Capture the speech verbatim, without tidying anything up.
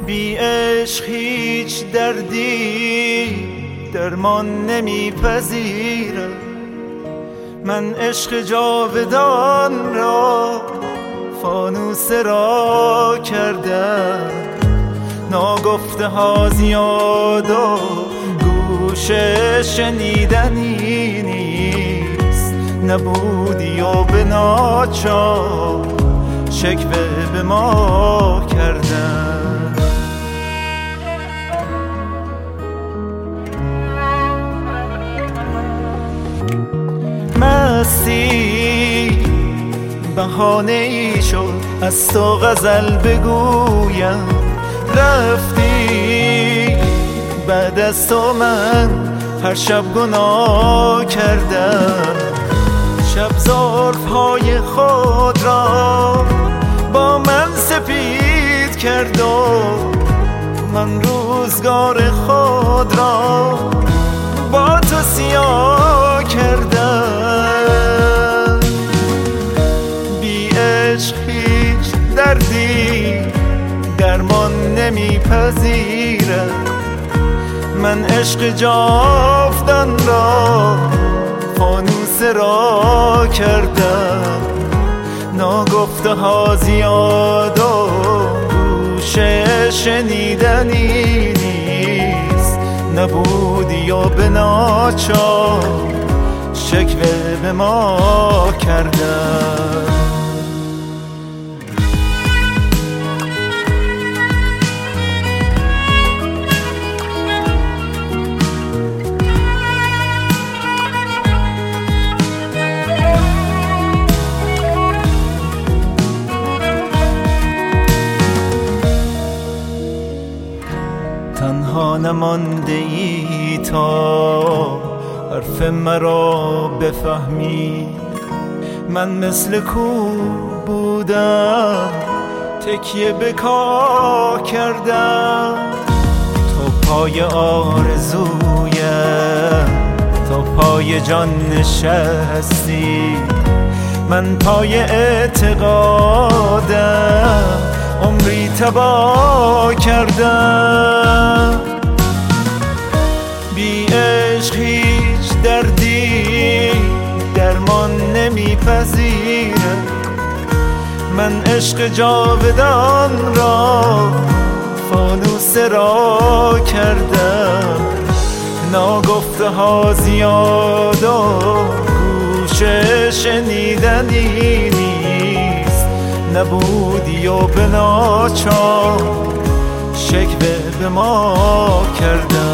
بی عشق هیچ دردی درمان نمیپذیرم. من عشق جاودان را فانوسه را کردم، ناگفته ها زیاد و گوش شنیدنی نیست. نبودی و به ناچار شکوه به ما کردن. مستی بهانه ای شد از تو غزل بگویم. رفتی بعد از تو من هر شب گناه کردم. شب ظرف‌های خود را با من سپید کرد و من روزگار خود را با تو سیاه کردم. بی عشق هیچ دردی درمان نمیپذیرم. من عشق جاودان را فانوسه را کردم، ناگفته ها زیاد و گوش شنیدنی نیست. نبودی و به ناچار شکوه به ما کردم. تنها نمانده ای تا حرف مرا بفهمی. من مثل کوه بودم تکیه به کاه کردم. تو پای آرزویم تو پای جان نشستی. من پای اعتقادم عمری تباه کردم. بی عشق هیچ دردی درمان نمیپذیرم. من عشق جاودان را فانوسه را کردم، ناگفته ها زیاد و گوش شنیدنی نیست. نبودی و به ناچار شکوه به ما کردم.